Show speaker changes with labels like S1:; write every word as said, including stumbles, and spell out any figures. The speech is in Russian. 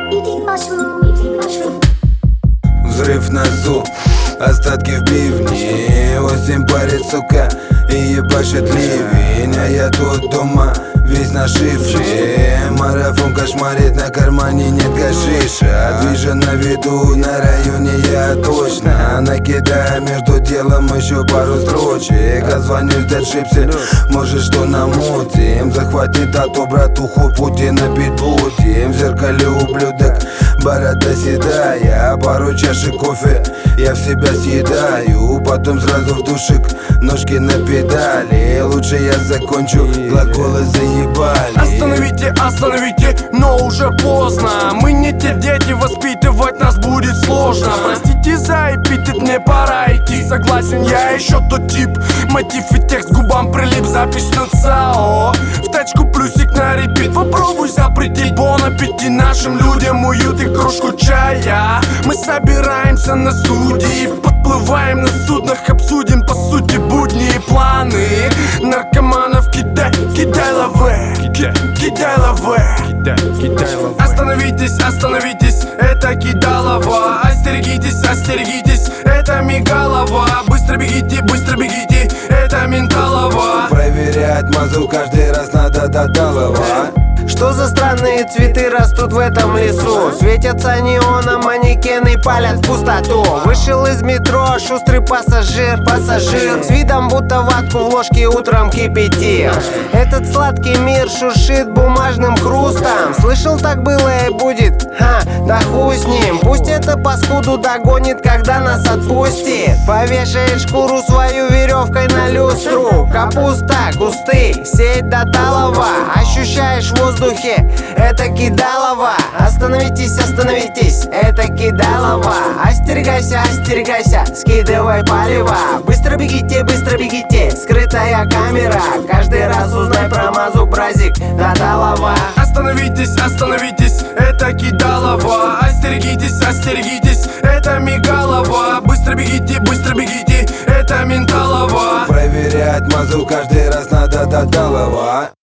S1: Взрыв на зуб, остатки в бивне. Осень парит, сука, и ебашит ливень. А я тут дома, весь на шифре. Марафон кошмарит, на кармане нет гашиша. Движа на виду, на районе я точно. Накидаю между делом еще пару строчек. Отзвонюсь, дошибся, может что намутим. Захватит тату, братуху, Путина пить будем. В зеркале ублюдок, борода седая. Пару чашек кофе я в себя съедаю. Потом сразу в душик, ножки на педали. Лучше я закончу, глаголы заебали.
S2: Остановите, остановите, но уже поздно. Мы не те дети, воспитывать нас будет сложно. Простите за эпитет, мне пора идти. Согласен, я еще тот тип. Мотив и текст губам прилип, запись на ЦАО. В тачку плюсик на репит. Попробуй запретить бон аппетит. Нашим людям уют и кружку чая. Мы собираемся на студии, подплываем на суднах, обсудим по сути будни и планы. Наркоманов кидай, кидай лаве, кидай, кидай лаве, кидай, кидай лаве. Остановитесь, остановитесь, это кидалова. Остерегитесь, остерегитесь, это мигалова. Быстро бегите, быстро бегите, это менталова.
S1: Проверять мазу каждый раз надо додалова.
S3: Что за странные цветы растут в этом лесу? Светятся неоном, манекены палят в пустоту. Вышел из метро шустрый пассажир, пассажир с видом будто ватку в ложке утром кипятил. Этот сладкий мир шуршит бумажным хрустом. Слышал, так было и будет, ха, да хуй с ним. Пусть это паскуду догонит, когда нас отпустит. Повешает шкуру свою веревкой на люстру. Капуста, кусты, сеть до талого. Ощущаешь воздух, это кидалова. Остановитесь, остановитесь, это кидалова. Остерегайся, остерегайся, скидывай палево. Быстро бегите, быстро бегите, скрытая камера. Каждый раз узнай про мазу, бразик, додалова.
S2: Остановитесь, остановитесь, это кидалова. Остерегитесь, остерегитесь, это мигалова. Быстро бегите, быстро бегите, это менталова.
S1: Проверять мазу каждый раз надо додалова.